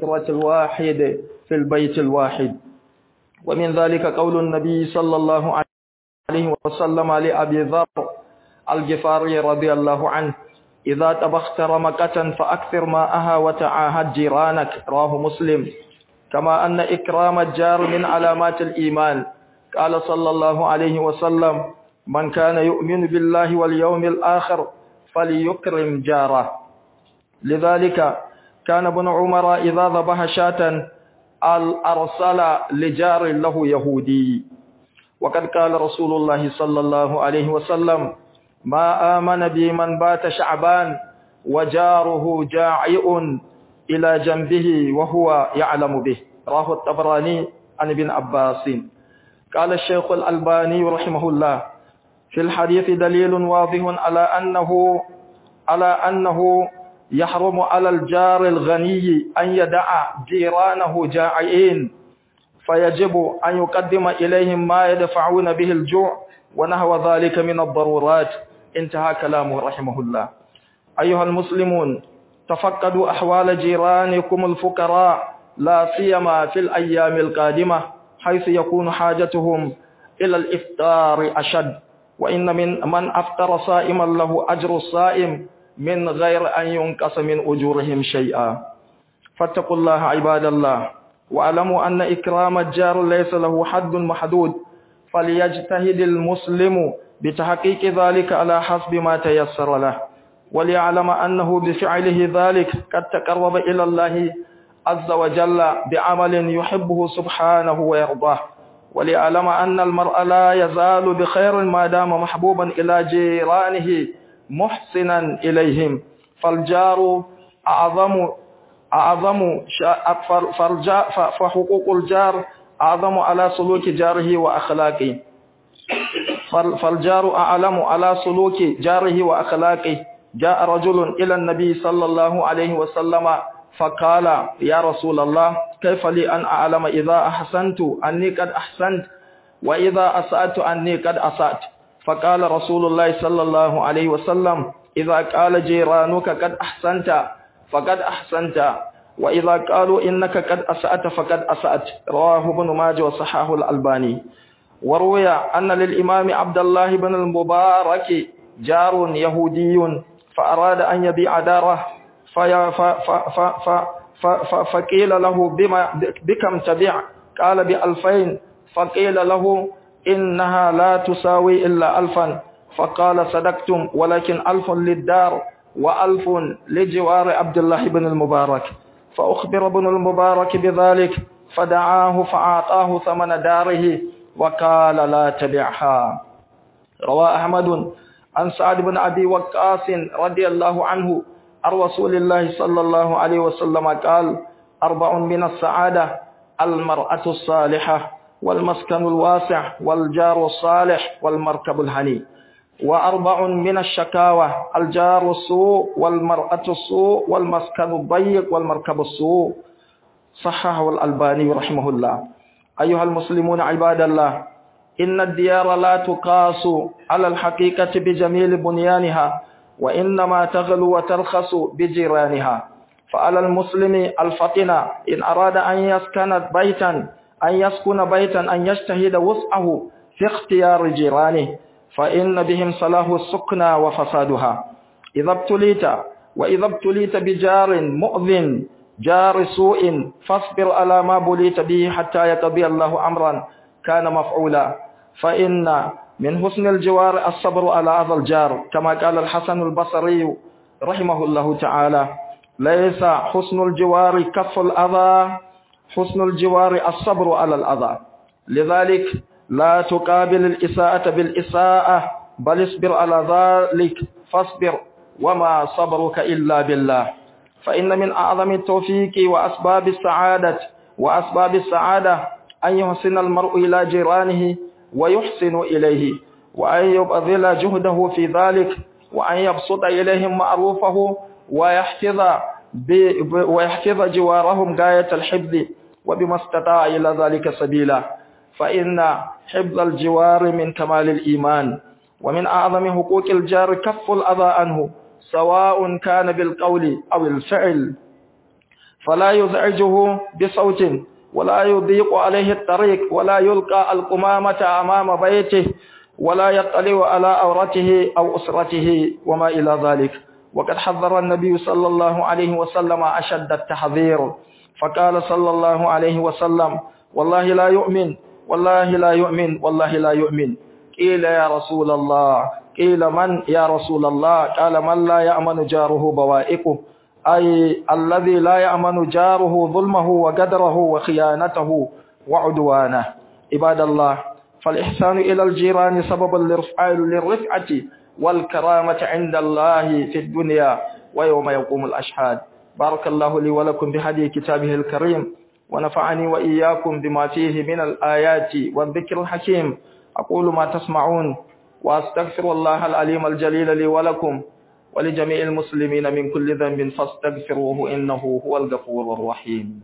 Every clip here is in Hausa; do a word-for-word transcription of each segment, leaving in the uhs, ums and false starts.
الأسرة الواحد في البيت الواحد. ومن ذلك قول النبي صلى الله عليه وسلم لأبي ذر الغفاري رضي الله عنه: إذا طبخت رمكة فأكثر ماءها وتعاهد جيرانك. رواه مسلم. كما أن إكرام الجار من علامات الإيمان. قال صلى الله عليه وسلم: من كان يؤمن بالله واليوم الآخر فليكرم جاره. لذلك كان ابن عمر إذا ذبح شاة أرسل لجار له يهودي. وقد قال رسول الله صلى الله عليه وسلم: ما آمن بي من بات شعبان وجاره جاعئ إلى جنبه وهو يعلم به. رواه الطبراني عن ابن عباس. قال الشيخ الألباني رحمه الله: في الحديث دليل واضح على أنه على أنه يحرم على الجار الغني أن يدع جيرانه جائعين، فيجب أن يقدم إليهم ما يدفعون به الجوع ونحو ذلك من الضرورات. انتهى كلامه رحمه الله. أيها المسلمون، تفقدوا أحوال جيرانكم الفقراء، لا سيما في الأيام القادمة حيث يكون حاجتهم إلى الإفطار أشد، وإن من من أفطر صائما له أجر الصائم من غير أن ينقص من أجورهم شيئا. فاتقوا الله عباد الله، واعلموا أن إكرام الجار ليس له حد محدود، فليجتهد المسلم بتحقيق ذلك على حسب ما تيسر له، وليعلم أنه بفعله ذلك قد تقرب إلى الله عز وجل بعمل يحبه سبحانه ويرضاه، وليعلم أن المرء لا يزال بخير ما دام محبوبا إلى جيرانه محسنا إليهم، فالجار أعظم أعظم فحقوق الجار أعظم على سلوك جاره وأخلاقه فالجار أعلم على سلوك جاره وأخلاقه. جاء رجل إلى النبي صلى الله عليه وسلم فقال: يا رسول الله، كيف لي أن أعلم إذا أحسنت أني قد أحسنت وإذا أسأت أني قد أسأت؟ فقال رسول الله صلى الله عليه وسلم: إذا قال جيرانك قد أحسنت فقد أحسنت، وإذا قالوا إنك قد أسأت فقد أسأت. رواه ابن ماجه وصححه الألباني. وروي أن للإمام عبد الله بن المبارك جار يهودي فأراد أن يبيع داره، فقيل له: بما بكم تبيع؟ قال: بألفين. فقيل له: إنها لا تساوي إلا ألفا. فقال: صدقتم، ولكن ألف للدار وألف لجوار عبد الله بن المبارك. فأخبر ابن المبارك بذلك فدعاه فأعطاه ثمن داره وقال: لا تبعها. روى أحمد عن سعد بن أبي وقاص رضي الله عنه عن رسول الله صلى الله عليه وسلم قال: أربع من السعادة: المرأة الصالحة، والمسكن الواسع، والجار الصالح، والمركب الهني. وأربع من الشكاوى: الجار السوء، والمرأة السوء، والمسكن الضيق، والمركب السوء. صححه الألباني رحمه الله. أيها المسلمون عباد الله، إن الديار لا تقاس على الحقيقة بجميل بنيانها، وإنما تغلو وترخص بجيرانها. فعلى المسلم الفطن إن أراد أن يسكن بيتا أن يسكن بيتا أن يجتهد وسعه في اختيار جيرانه، فإن بهم صلاح السكنى وفسادها. إذا ابتليت وإذا ابتليت بجار مؤذن جار سوء فاصبر على ما بليت به حتى يقضي الله أمرا كان مفعولا، فإن من حسن الجوار الصبر على هذا الجار، كما قال الحسن البصري رحمه الله تعالى: ليس حسن الجوار كف الأذى، حسن الجوار الصبر على الأذى. لذلك لا تقابل الإساءة بالإساءة، بل اصبر على ذلك، فاصبر وما صبرك إلا بالله. فإن من أعظم التوفيق وأسباب السعادة وأسباب السعادة أن يحسن المرء إلى جيرانه ويحسن إليه، وأن يبذل جهده في ذلك، وأن يبسط إليهم معروفه ويحفظ ويحفظ جوارهم غاية الحفظ، وبما استطاع إلى ذلك سبيلا. فإن حفظ الجوار من كمال الإيمان. ومن أعظم حقوق الجار كف الأذى عنه، سواء كان بالقول أو الفعل. فلا يزعجه بصوت ولا يضيق عليه الطريق ولا يلقى القمامة أمام بيته ولا يطلع على عورته أو أسرته وما إلى ذلك. وقد حذر النبي صلى الله عليه وسلم أشد التحذير، فقال صلى الله عليه وسلم: والله لا يؤمن والله لا يؤمن والله لا يؤمن. قيل يا رسول الله قيل من يا رسول الله؟ قال: من لا يأمن جاره بوائقه، أي الذي لا يأمن جاره ظلمه وقدره وخيانته وعدوانه. عباد الله، فالإحسان إلى الجيران سبب للرفعة والكرامة عند الله في الدنيا ويوم يقوم الأشهاد. بارك الله لي ولكم بهدي كتابه الكريم، ونفعني وإياكم بما فيه من الآيات والذكر الحكيم. أقول ما تسمعون وأستغفر الله العليم الجليل لي ولكم ولجميع المسلمين من كل ذنب فاستغفروه إنه هو الغفور الرحيم.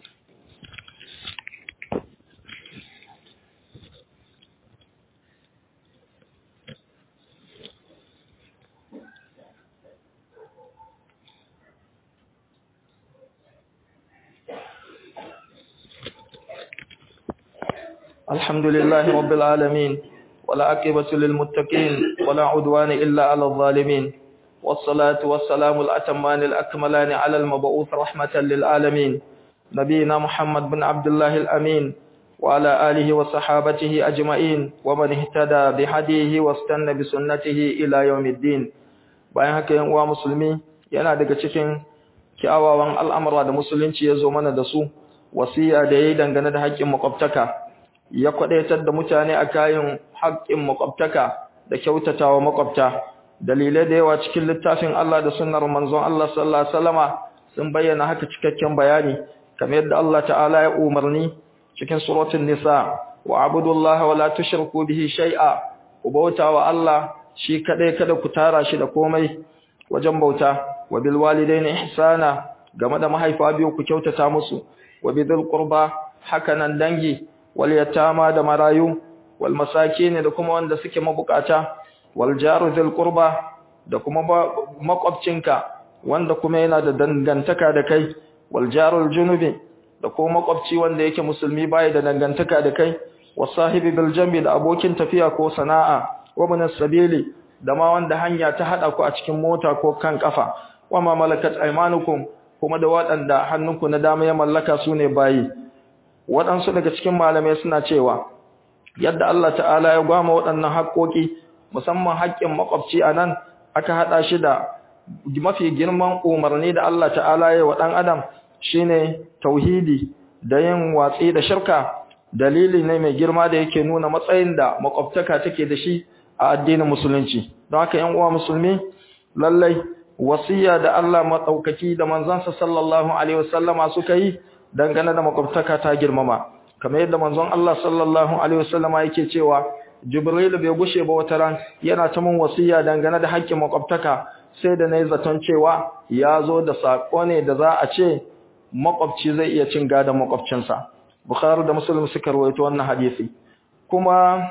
الحمد لله رب العالمين، ولا عاقبة للمتقين ولا عدوان إلا على الظالمين، والصلاة والسلام الأتمان الأكملان على المبعوث رحمة للعالمين نبينا محمد بن عبد الله الأمين وعلى آله وصحابته أجمعين ومن اهتدى بهديه واستنى بسنته إلى يوم الدين. bayan haka yan uwa musulmi, yana daga cikin kyawawan al'amura da musulunci ya zo mana da su wasiya da yayi dangane da haƙƙin makwabtaka. Ya kwadaitar da mutane a kayan haƙƙin makwabtaka da kyautatawa makwabta. Dalilai da yawa cikin littafin Allah da sunnar manzon Allah sallallahu alaihi wasallama sun bayyana haka cikakken bayani, kamar yadda Allah ta'ala ya umarni cikin suratul nisa: wa abudullaha wa la tushriku bihi shay'a, ku bauta wa Allah shi kadai, kada ku tara shi da komai wajen bauta. Wa bil walidaini ihsana, game da mahaifa biyu ku kyautata musu. Wa bidhil qurba, hakanan dangi. Wal yatama, da marayu. Wal masakin, da kuma wanda suke mabukata. Wal jaru dhil qurba, da kuma makwabcinka wanda kuma yana da dangantaka da kai. Wal jarul junubi, da kuma makwabci wanda yake musulmi bai da dangantaka da kai. Wasahibi bil jambi, da abokin tafiya ko sana'a. Wa min as-sabili, da ma wanda hanya ta hada ku a cikin mota ko kan kafa. Wa ma malakat aymanukum, kuma da waɗanda hannunku na dama ya mallaka su ne bayi. Waɗansu daga cikin malamai suna cewa yadda Allah ta'ala ya gwama waɗannan haƙoƙi, musamman haƙƙin makwabci a nan aka haɗa shi da mafi girman umarni da Allah ta'ala ya wa ɗan adam shine tauhidi da yin watsi da shirka. Dalili ne mai girma da yake nuna matsayin da makwabtaka take da shi a addinin musulunci. Don haka ƴan uwa musulmi, lallai wasiya da Allah madaukaki da manzansa sallallahu alaihi wasallama suka yi dangane da makwabtaka ta girmama, kamar yadda manzon Allah sallallahu alaihi wasallama yake cewa Jibril bai gushe ba wata ran yana ta mun wasiya dangane da haƙƙin makwabtaka, sai da nayi zaton cewa ya zo da sako ne da za a ce makwabci zai iya cin gadon makwabcinsa. Bukhari da Muslim suka rawaito wannan hadisi. Kuma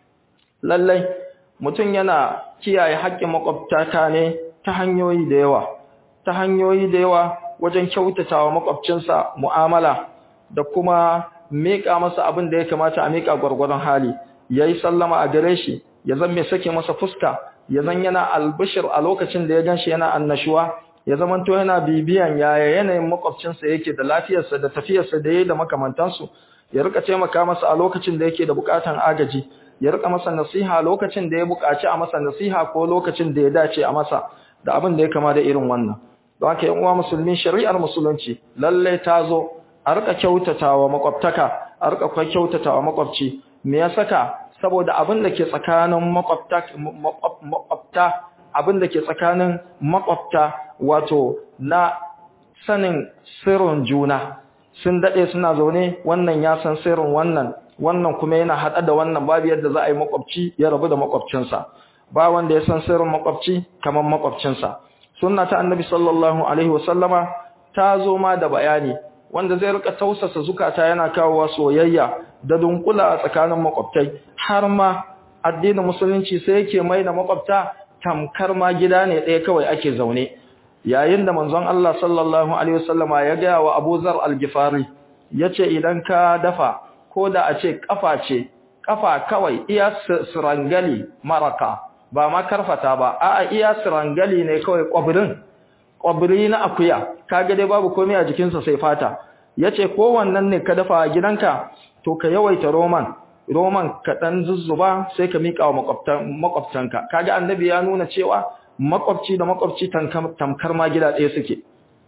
lallai mutum yana kiyaye haƙƙin makwabtaka ne ta hanyoyi da yawa ta hanyoyi da yawa wajen kyautatawa makwabcinsa mu'amala da kuma miƙa masa abin da ya kamata a miƙa gwargwadon hali. Yayi sallama a gare shi, ya zan mai sake masa fuska, ya zan yana albishir a lokacin da ya ganshi yana annashuwa, ya zamanto yana bibiyan yaya yanayin makwabcinsa yake da lafiyarsa da tafiyarsa da yayi da makamantansu, ya rika taimaka masa a lokacin da yake da bukatan agaji, ya rika masa nasiha lokacin da ya buƙaci a masa nasiha ko lokacin da ya dace a masa, da abin da ya kama da irin wannan. Don haka yan uwa musulmi, shari'ar musulunci lalle ta zo a rika kyautatawa makwabtaka, a rika kyautatawa makwabci. Me ya saka? Saboda abin da ke tsakanin makwabta makwabta abin da ke tsakanin makwabta wato na sanin sirrin juna. Sun dade suna zaune, wannan ya san sirrin wannan, wannan kuma yana hada da wannan, babu yadda za a yi makwabci ya rabu da makwabcinsa. Ba wanda ya san sirrin makwabci kamar makwabcinsa. Sunna ta Annabi sallallahu alaihi wasallama ta zo ma da bayani wanda zai rika tausasa zukata, yana kawowa soyayya da dunkula a tsakanin makwabtai. Har ma addinin musulunci sai yake mai da makwabta tamkar ma gida ne ɗaya kawai ake zaune. yayin da manzon Allah sallallahu alaihi wasallama ya ga wa Abu Zar al-Ghifari yace idan ka dafa ko da a ce kafa ce kafa kawai iya sirangali maraka ba ma karfata ba a'a iya sirangali ne kawai kwabrin kwabri na akuya kaga dai babu komai a jikinsa sai fata yace ko wannan ne ka dafa a gidanka to ka yawaita roman roman ka dan zuzzuba sai ka mika wa makwabtan makwabtanka kaga annabi ya nuna cewa makwabci da makwabci tamkar ma gida ɗaya suke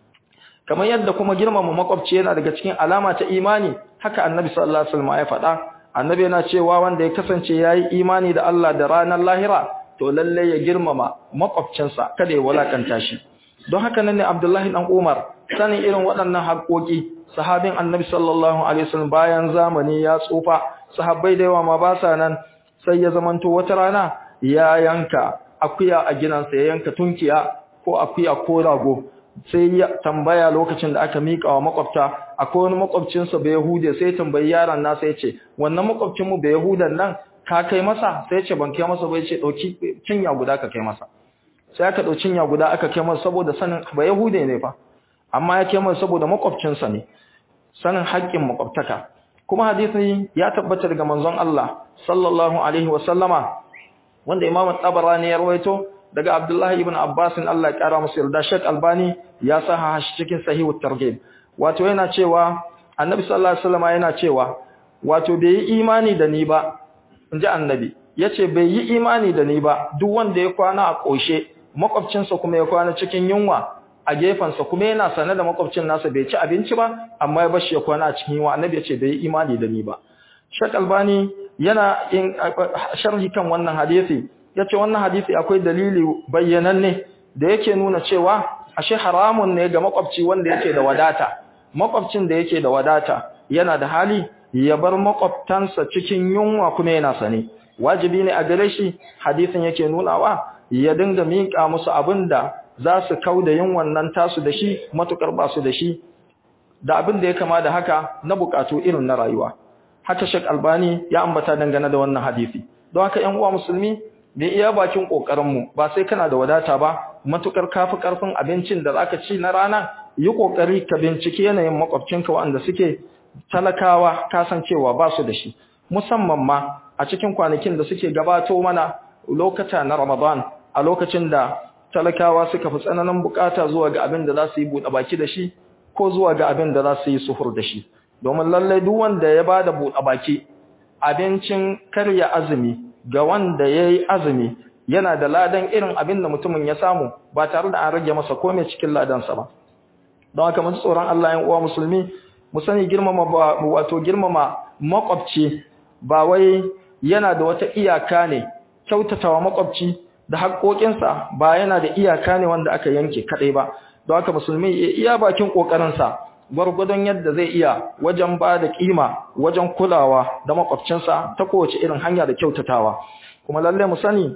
kamar yadda kuma girmama makwabci yana daga cikin alama ta imani haka annabi sallallahu alaihi wasallam ya faɗa annabi yana cewa wanda ya kasance yayi imani da Allah da ranar lahira to lalle ya girmama makwabcinsa kada ya walakanta shi don haka nan ne Abdullahi dan Umar sanin irin waɗannan haƙoƙi sahabin annabi sallallahu alaihi wasallam bayan zamani ya tsufa sahabbai da yawa ma ba sa nan sai ya zamanto wata rana ya yanka akuya a gidansa ya yanka tunkiya ko akuya ko rago sai ya tambaya lokacin da aka mika wa makwabta akwai wani makwabcinsa bai yahude sai tambayi yaron nasa ya ce wannan makwabcin mu bai yahudan nan ka kai masa sai ya ce ban kai masa ba ya ce dauki cinya guda ka kai masa sai aka dauki cinya guda aka kai masa saboda sanin bai yahude ne fa amma ya kai masa saboda makwabcinsa ne sanin haƙƙin makwabtaka kuma hadisi ya tabbata daga manzon Allah sallallahu alaihi wa sallama wanda Imam Tabarani ya rawaito daga Abdullahi ibn Abbas Allah ya kara masa yarda Sheikh Albani ya saha shi cikin Sahihut Targhib wato yana cewa Annabi sallallahu alaihi wasallam yana cewa wato bai yi imani da ni ba inji Annabi yace bai yi imani da ni ba duk wanda ya kwana a koshe makwabcinsa kuma ya kwana cikin yunwa a gefansa kuma yana sanar da makwabcin nasa bai ci abinci ba amma ya bashi ya kwana a cikin yunwa Annabi yace bai yi imani da ni ba Sheikh Albani yana in sharhi kan wannan hadisi yace wannan hadisi akwai dalili bayyananne da yake nuna cewa ashe haramun ne ga makwabci wanda yake da wadata makwabcin da yake da wadata yana da hali ya bar makwabtansa cikin yunwa kuma yana sane wajibi ne a gare shi hadisin yake nunawa ya dinga miƙa musu abinda za su kauda yunwan nan tasu da shi matukar ba su da shi da abin da ya kama da haka na bukatu irin na rayuwa haka Sheikh Albani ya ambata dangane da wannan hadisi don haka ƴan uwa musulmi me iya bakin kokarin mu ba sai kana da wadata ba matukar kafi karfin abincin da zaka ci na rana yi kokari ka bincike yanayin makwabcinka wanda suke talakawa kasancewa ba su da shi musamman ma a cikin kwanakin da suke gabato mana lokata na Ramadan a lokacin da talakawa suka fi tsananin bukata zuwa ga abin da za su yi buɗe baki da shi ko zuwa ga abin da za su yi suhur da shi domin lallai duk wanda ya bada buɗe baki abincin karya azumi ga wanda yayi azumi yana da ladan irin abin da mutumin ya samu ba tare da an rage masa komai cikin ladansa ba don haka mun tsoron Allah yan uwa musulmi mu sani girmama wato girmama makwabci ba wai yana da wata iyaka ne kyautatawa makwabci da haƙoƙinsa ba yana da iyaka ne wanda aka yanke kadai ba don haka musulmi ya iya bakin kokarinsa gwargwadon yadda zai iya wajen ba da kima wajen kulawa da makwabcinsa ta kowace irin hanya da kyautatawa kuma lalle mu sani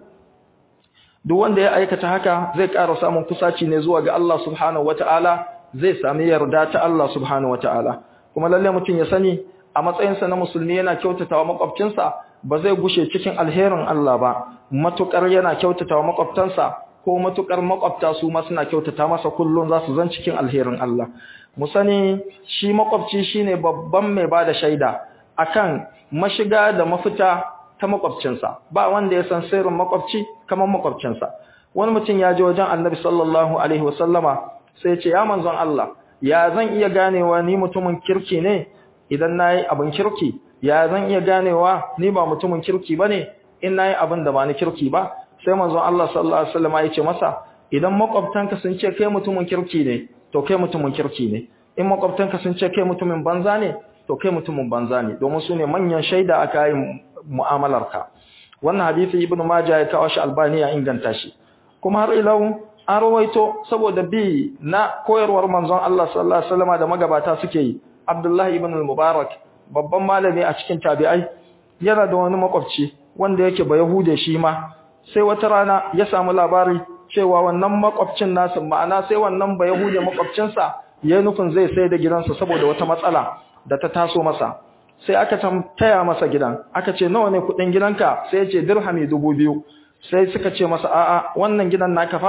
duk wanda ya aikata haka zai ƙara samun kusaci ne zuwa ga Allah subhanahu wataala zai sami yarda ta Allah subhanahu wataala kuma lalle mutum ya sani a matsayinsa na musulmi yana kyautatawa makwabcinsa ba zai gushe cikin alherin Allah ba matukar yana kyautatawa makwabtansa ko matukar makwabta su ma suna kyautata masa kullun za su zan cikin alherin Allah mu sani shi makwabci shine babban mai bada shaida akan mashiga da mafita ta makwabcinsa ba wanda ya san sirrin makwabci kamar makwabcinsa wani mutum ya je wajen Annabi sallallahu alaihi wasallama sai ya ce ya manzon Allah ya zan iya ganewa ni mutumin kirki ne idan nayi abin kirki ya zan iya ganewa ni ba mutumin kirki bane in nayi abin da ba ni kirki ba sai manzon Allah sallallahu alaihi wasallama ya ce masa idan makwabtanka sun ce kai mutumin kirki ne to kai mutumin kirki ne in makwabtanka sun ce kai mutumin banza ne to kai mutumin banza ne domin su ne manyan shaida a kayan mu'amalarka wannan hadisi ibnu majah ya kawo shi albani ya inganta shi kuma har ilau an rawaito saboda bi na koyarwar manzon Allah sallallahu alaihi wasallam da magabata suke yi Abdullahi ibn al-Mubarak babban malami a cikin tabi'ai yana da wani makwabci wanda yake ba yahude shi ma sai wata rana ya samu labari cewa wannan makwabcin nasa ma'ana sai wannan ba yahude makwabcinsa ya nufin zai sai da gidansa saboda wata matsala da ta taso masa sai aka taya masa gidan aka ce nawa ne kudin gidanka sai ya ce dirhami dubu biyu sai suka ce masa a'a wannan gidan naka fa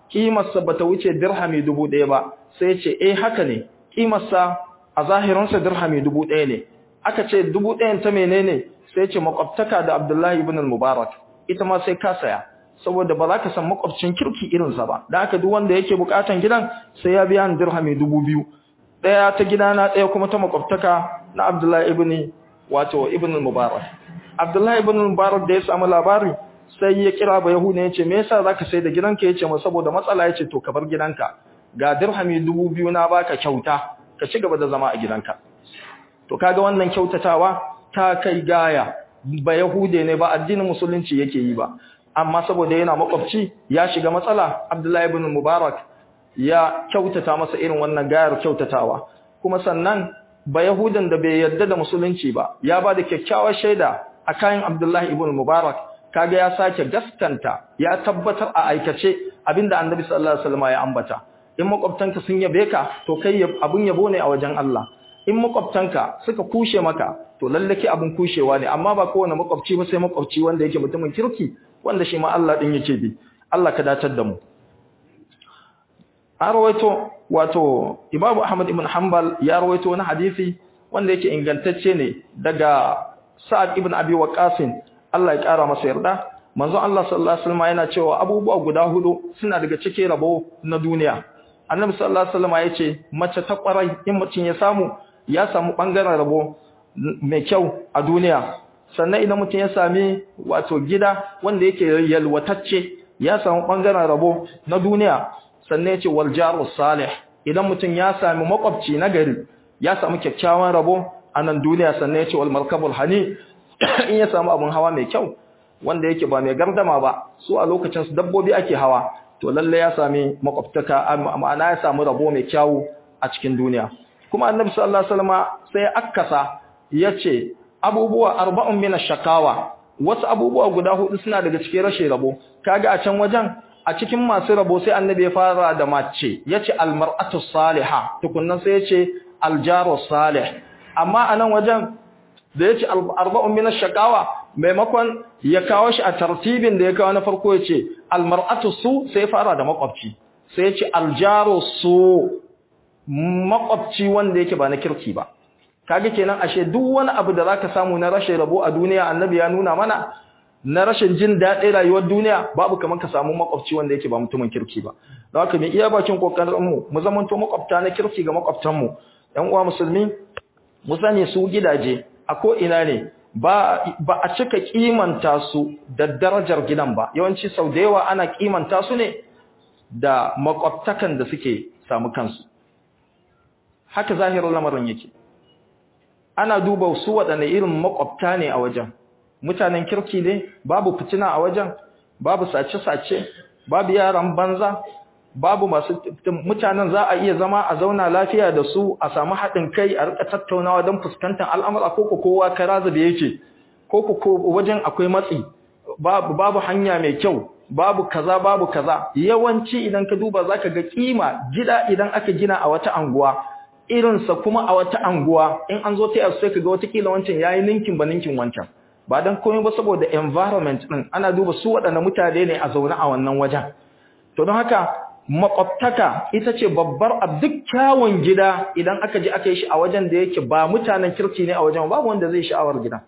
kimarsa bata wuce dirhami dubu ɗaya ba sai ya ce eh haka ne kimarsa a zahirinsa dirhami dubu ɗaya ne. Aka ce dubu ɗayan ta menene sai ya ce makwabtaka da Abdullahi ibn al-Mubarak ita ma sai ka saya saboda ba za ka san makwabcin kirki irinsa ba. Da haka duk wanda yake bukatan gidan sai ya biya dirhami dubu biyu. Ɗaya ta gidana ɗaya kuma ta makwabtaka na Abdullahi ibn wato ibn al-Mubarak. Abdullahi ibn al-Mubarak da ya samu labari sai ya kira ba Yahuda ya ce me yasa zaka sai da gidanka yace ma saboda matsala yace to ka bar gidanka ga dirhami dubu biyu na baka kyauta ka ci gaba da zama a gidanka. To kaga wannan kyautatawa ta kai gaya ba Yahude ne ba addinin musulunci yake yi ba amma saboda yana makwabci ya shiga matsala Abdullahi ibn Mubarak ya kyautata masa irin wannan gayar kyautatawa kuma sannan ba Yahudan da bai yarda da musulunci ba ya ba da kyakkyawar shaida a kayan Abdullahi ibn Mubarak kaga ya sake gaskanta ya tabbatar a aikace abinda Annabi sallallahu alaihi wasallam ya ambata in makwabtanka sun yabe ka to kai abun yabo ne a wajen Allah in makwabtanka suka kushe maka to lallake abun kushewa ne amma ba kowane makwabci ba sai makwabci wanda yake mutumin kirki wanda shi ma Allah din yake bi Allah ka datar da mu an rawaito wato Imam Ahmad ibn Hanbal ya rawaito wani hadisi wanda yake ingantacce ne daga Sa'ad ibn Abi Waqqas Allah ya kara masa yarda manzo Allah sallallahu alaihi wasallam yana cewa abubuwa guda hudu suna daga cikin rabo na duniya Annabi sallallahu alaihi wasallam yace mace ta kwarai in mutun ya samu ya samu bangaren rabo mai kyau a duniya sannan idan mutun ya sami wato gida wanda yake yalwatacce ya samu bangaren rabo na duniya sannan yace wal jaru salih idan mutun ya sami makwabci nagari ya samu kyakkyawan rabo a nan duniya sannan yace wal markabul hani in ya samu abun hawa mai kyau wanda yake ba mai gardama ba su a lokacin su dabbobi ake hawa to lalle ya sami makwabtaka ma'ana ya samu rabo mai kyau a cikin duniya kuma annabi sallallahu alaihi wasallam sai akkasa yace abubuwa arba'un min ash-shakawa wasu abubuwa guda hudu suna daga cikin rashin rabo kaga a can wajen a cikin masu rabo sai annabi ya fara da mace yace al-mar'atu salihah tukunnan sai yace al-jaru salih amma anan wajen da yace arba'un min ash-shakawa maimakon ya kawo shi a tartibin da ya kawo na farko yace al-mar'atu su sai fara da makwabci sai yace al-jaru su makwabci wanda yake ba na kirki ba kage kenan ashe duk wani abu da zaka samu na rashin rabo a duniya annabi ya nuna mana na rashin jin daɗin rayuwar duniya babu kaman ka samu makwabci wanda yake ba mutumin kirki ba don haka mu iya bakin kokarin mu mu zamanto makwabta na kirki ga makwabtan mu ɗan uwa musulmi mu sani su gidaje a ko ina ne ba ba a cika kimanta su da darajar gidan ba yawanci sau da yawa ana kimanta su ne da makwabtakan da suke samu kansu haka zahirin lamarin yake ana duba su waɗanne irin makwabta ne a wajen mutanen kirki ne babu fitina a wajen babu sace-sace babu yaran banza babu masu mutanen za a iya zama a zauna lafiya da su a samu haɗin kai a rika tattaunawa don fuskantar al'amura ko kowa karaza da yake ko ko wajen akwai matsi babu babu hanya mai kyau babu kaza babu kaza yawanci idan ka duba zaka ga kima gida idan aka gina a wata anguwa irinsa kuma a wata anguwa in an zo ta sai kaga wata kila wancan yayi ninkin ba ninkin wancan ba dan komai ba saboda environment din ana duba su waɗannan mutane ne a zaune a wannan wajen to don haka makwabtaka ita ce babbar duk kyawun gida idan aka je aka yi shi a wajen da yake ba mutanen kirki ne a wajen babu wanda zai sha'awar gida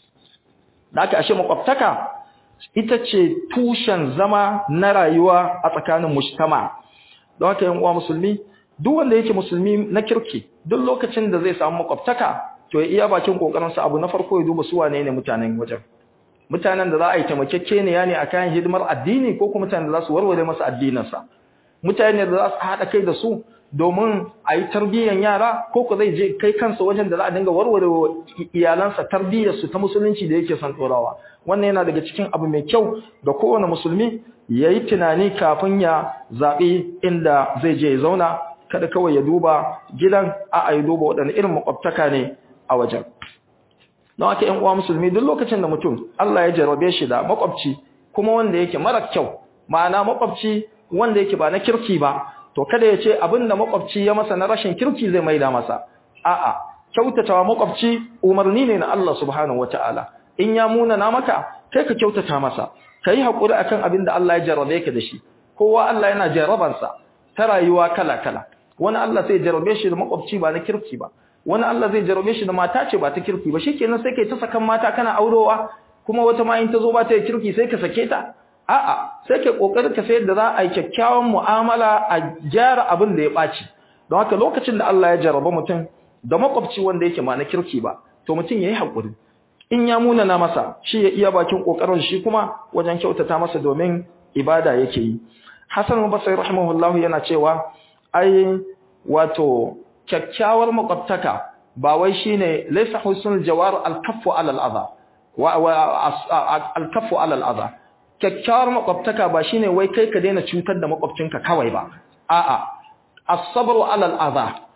da aka ashe makwabtaka ita ce tushen zama na rayuwa a tsakanin mujtama don haka yan uwa musulmi duk wanda yake musulmi na kirki duk lokacin da zai samu makwabtaka to ya iya bakin kokarin sa abu na farko ya duba su wane ne mutanen wajen mutanen da za a yi taimakekeniya ne akan hidimar addini ko kuma mutanen da za su warware masa addinin sa mutanen da za su hada kai da su domin a yi tarbiyyar yara ko ko zai je kai kansa wajen da za a dinga warware iyalansa tarbiyyar su ta musulunci da yake son dorawa wannan yana daga cikin abu mai kyau ga kowane musulmi yayi tunani kafin ya zabi inda zai je ya zauna kada kawai ya duba gidan a a ya duba waɗanne irin makwabtaka ne a wajen don haka ƴan uwa musulmi duk lokacin da mutum Allah ya jarabe shi da makwabci kuma wanda yake mara kyau ma'ana makwabci wanda yake ba na kirki ba to kada ya ce abinda makwabci ya masa na rashin kirki zai maida masa a'a kyautatawa makwabci umarni ne na Allah subhanahu wataala in ya muna na maka kai ka kyautata masa kai hakuri akan abinda Allah ya jarabe ka da shi kowa Allah yana jarabansa ta rayuwa kala-kala. Wani Allah sai jarabe shi da makwabci ba na kirki ba, wani Allah zai jarabe shi da mata ce ba ta kirki ba, shikenan sai kai ta sakan mata kana aurowa, kuma wata ma in ta zo ba ta kirki sai ka sake ta. A'a, sai kai kokarin ka sayar da za a yi kyakkyawan mu'amala a gyara abin da ya ɓaci. Don haka lokacin da Allah ya jaraba mutum da makwabci wanda yake ma na kirki ba, to mutum yayi hakuri. In ya munana masa, shi ya iya bakin kokarin shi kuma wajen kyautata masa domin ibada yake yi. Hassan Basri rahimahullahu yana cewa ai wato kyakkyawar makwabtaka ba wai shine laysa husnul jawar al-kaffu ala al-adha wa al-kaffu ala al-adha. Kyakkyawar makwabtaka ba shine wai kai ka daina cutar da makwabcinka kawai ba. A'a, as-sabru ala al-adha,